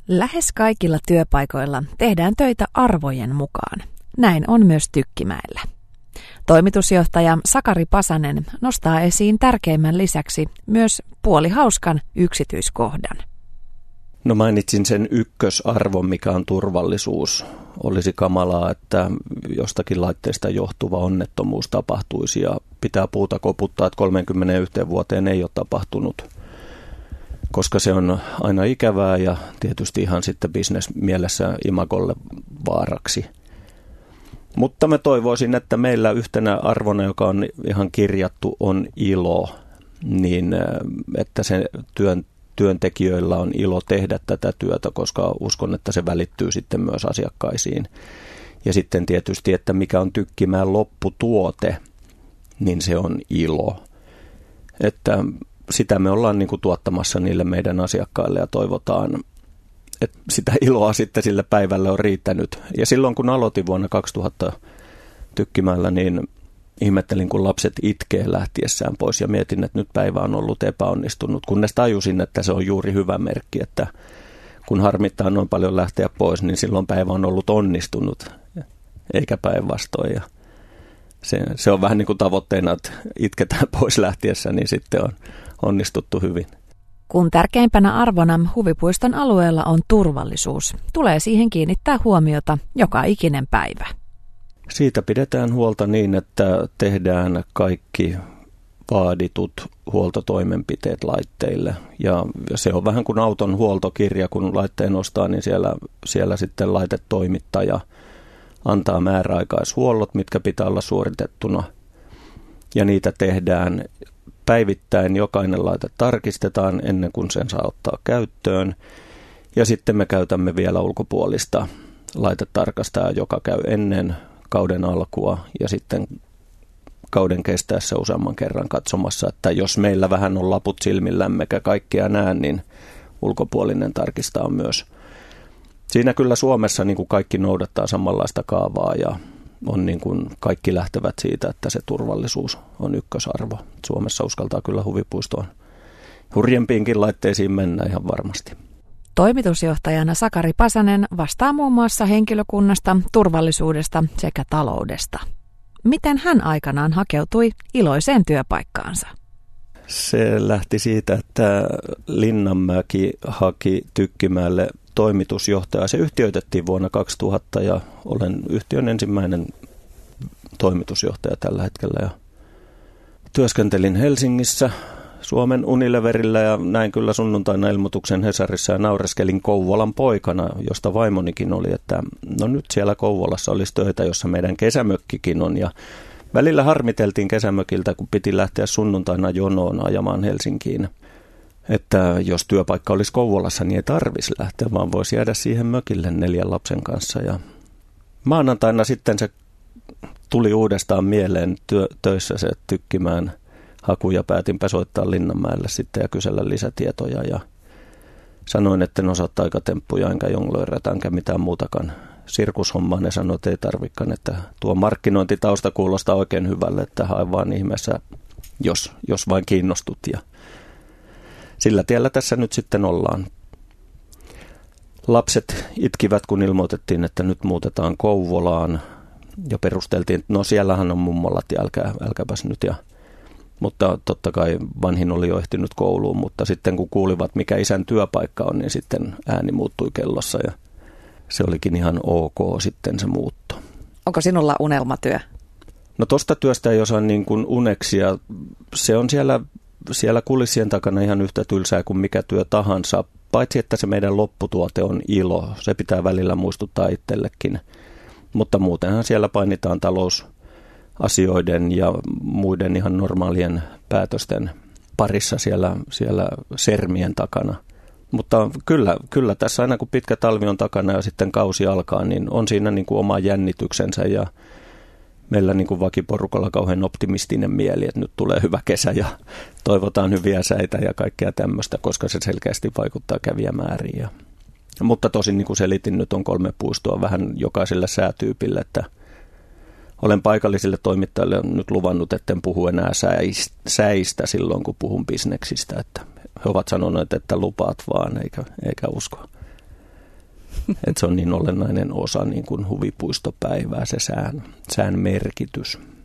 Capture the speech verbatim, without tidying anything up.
Lähes kaikilla työpaikoilla tehdään töitä arvojen mukaan. Näin on myös Tykkimäellä. Toimitusjohtaja Sakari Pasanen nostaa esiin tärkeimmän lisäksi myös puolihauskan yksityiskohdan. No mainitsin sen ykkösarvon, mikä on turvallisuus. Olisi kamalaa, että jostakin laitteesta johtuva onnettomuus tapahtuisi ja pitää puuta koputtaa, että kolmeenkymmeneenyhteen vuoteen ei ole tapahtunut, koska se on aina ikävää ja tietysti ihan sitten bisnesmielessä imagolle vaaraksi. Mutta mä toivoisin, että meillä yhtenä arvona, joka on ihan kirjattu, on ilo, niin että se työn työntekijöillä on ilo tehdä tätä työtä, koska uskon, että se välittyy sitten myös asiakkaisiin. Ja sitten tietysti, että mikä on Tykkimään lopputuote, niin se on ilo. Että sitä me ollaan niin kuin tuottamassa niille meidän asiakkaille ja toivotaan, että sitä iloa sitten sille päivälle on riittänyt. Ja silloin kun aloitin vuonna kaksituhatta Tykkimäellä, niin ihmettelin, kun lapset itkee lähtiessään pois ja mietin, että nyt päivä on ollut epäonnistunut, kunnes tajusin, että se on juuri hyvä merkki, että kun harmittaa noin paljon lähteä pois, niin silloin päivä on ollut onnistunut, eikä päinvastoin. Ja se, se on vähän niin kuin tavoitteena, että itketään pois lähtiessä, niin sitten on onnistuttu hyvin. Kun tärkeimpänä arvona huvipuiston alueella on turvallisuus, tulee siihen kiinnittää huomiota joka ikinen päivä. Siitä pidetään huolta niin, että tehdään kaikki vaaditut huoltotoimenpiteet laitteille. Ja se on vähän kuin auton huoltokirja, kun laitteen ostaa, niin siellä, siellä sitten laitetoimittaja antaa määräaikaishuollot, mitkä pitää olla suoritettuna. Ja niitä tehdään päivittäin, jokainen laite tarkistetaan ennen kuin sen saa ottaa käyttöön. Ja sitten me käytämme vielä ulkopuolista laitetarkastajaa, joka käy ennen kauden alkua ja sitten kauden kestäessä useamman kerran katsomassa, että jos meillä vähän on laput silmillämmekä kaikkea näe, niin ulkopuolinen tarkistaa myös. Siinä kyllä Suomessa niin kuin kaikki noudattaa samanlaista kaavaa ja on niin kuin kaikki lähtevät siitä, että se turvallisuus on ykkösarvo. Suomessa uskaltaa kyllä huvipuistoon hurjempiinkin laitteisiin mennä ihan varmasti. Toimitusjohtajana Sakari Pasanen vastaa muun muassa henkilökunnasta, turvallisuudesta sekä taloudesta. Miten hän aikanaan hakeutui iloiseen työpaikkaansa? Se lähti siitä, että Linnanmäki haki Tykkimäelle toimitusjohtajaa. Se yhtiöitettiin vuonna kaksituhatta ja olen yhtiön ensimmäinen toimitusjohtaja tällä hetkellä. Ja työskentelin Helsingissä Suomen Unileverillä ja näin kyllä sunnuntaina ilmoituksen Hesarissa ja naureskelin Kouvolan poikana, josta vaimonikin oli, että no nyt siellä Kouvolassa olisi töitä, jossa meidän kesämökkikin on. Ja välillä harmiteltiin kesämökiltä, kun piti lähteä sunnuntaina jonoon ajamaan Helsinkiin. Että jos työpaikka olisi Kouvolassa, niin ei tarvitsisi lähteä, vaan voisi jäädä siihen mökille neljän lapsen kanssa. Ja maanantaina sitten se tuli uudestaan mieleen työ, töissä se Tykkimään haku ja päätinpä soittaa Linnanmäelle sitten ja kysellä lisätietoja ja sanoin, että en osaa taikatemppuja enkä jonglöörätä enkä mitään muutakaan sirkushommaa. Ne sanoi, että ei tarvikaan, että tuo markkinointitausta kuulostaa oikein hyvälle, että hae vaan ihmeessä, jos, jos vain kiinnostut ja sillä tiellä tässä nyt sitten ollaan. Lapset itkivät, kun ilmoitettiin, että nyt muutetaan Kouvolaan ja perusteltiin, että no siellähän on mummolat ja älkää, älkääpäs nyt ja mutta totta kai vanhin oli jo ehtinyt kouluun, mutta sitten kun kuulivat, mikä isän työpaikka on, niin sitten ääni muuttui kellossa ja se olikin ihan ok sitten se muutto. Onko sinulla unelmatyö? No tosta työstä ei osaa niin kuin uneksia. Se on siellä, siellä kulissien takana ihan yhtä tylsää kuin mikä työ tahansa, paitsi että se meidän lopputuote on ilo. Se pitää välillä muistuttaa itsellekin, mutta muutenhan siellä painitaan talous asioiden ja muiden ihan normaalien päätösten parissa siellä, siellä sermien takana. Mutta kyllä, kyllä tässä aina kun pitkä talvi on takana ja sitten kausi alkaa, niin on siinä niin kuin oma jännityksensä ja meillä niin kuin vakiporukalla kauhean optimistinen mieli, että nyt tulee hyvä kesä ja toivotaan hyviä säitä ja kaikkea tämmöistä, koska se selkeästi vaikuttaa kävijämääriin. Ja, mutta tosin niin kuin selitin, nyt on kolme puistoa vähän jokaiselle säätyypille, että olen paikallisille toimittajille nyt luvannut, etten puhu enää säistä silloin, kun puhun bisneksistä. Että he ovat sanoneet, että lupaat vaan, eikä, eikä usko. että se on niin olennainen osa niin kuin huvipuistopäivää, se sään, sään merkitys.